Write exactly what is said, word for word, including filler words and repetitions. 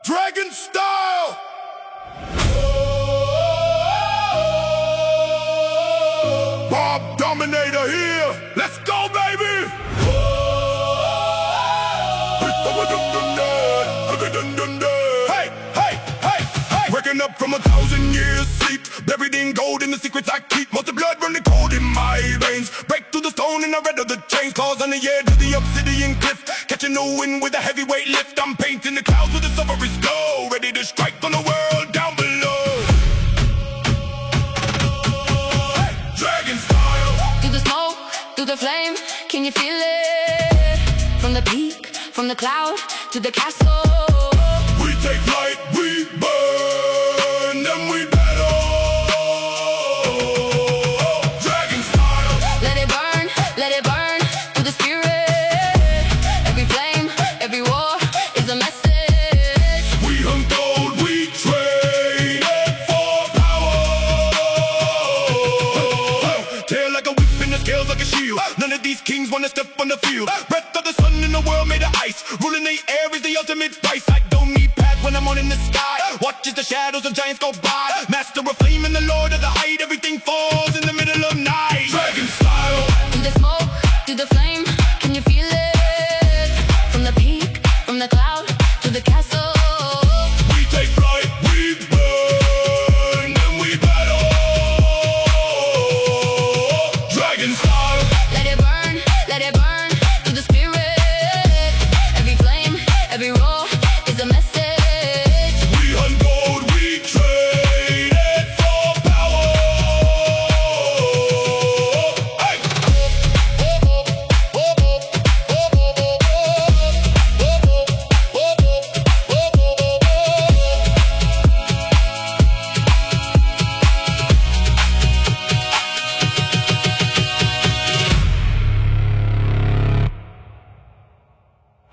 Dragon style. Bob Dominator here. Let's go, baby. Hey, hey, hey, hey. Waking up from a thousand years sleep, buried in gold in the secrets I keep. Most of blood running cold in my veins. Break through the stone in the red of the chains. Claws on the air to the obsidian cliff. Catching the wind with a heavyweight lift. I'm painting the clouds with a sulphurous glow, ready to strike on the world down below. Hey, dragon style. Through the smoke, through the flame, can you feel it? From the peak, from the cloud to the castle. We take flight, we burn, then we battle. Dragon style. Let it burn, let it burn through the spirit. Every flame, every war is a message. We hunt gold, we trade it for power. Tail like a whip and the scales like a shield. None of these kings wanna step on the field. Breath of the sun in the world made of ice. Ruling the air is the ultimate price. I don't need pads when I'm on in the sky. Watch as the shadows of giants go by. Master of flame and the lord of the height. Everything falls in the middle of night. Dragon style. Through the smoke, through the flame, can you feel it? From the peak, from the cloud to the castle.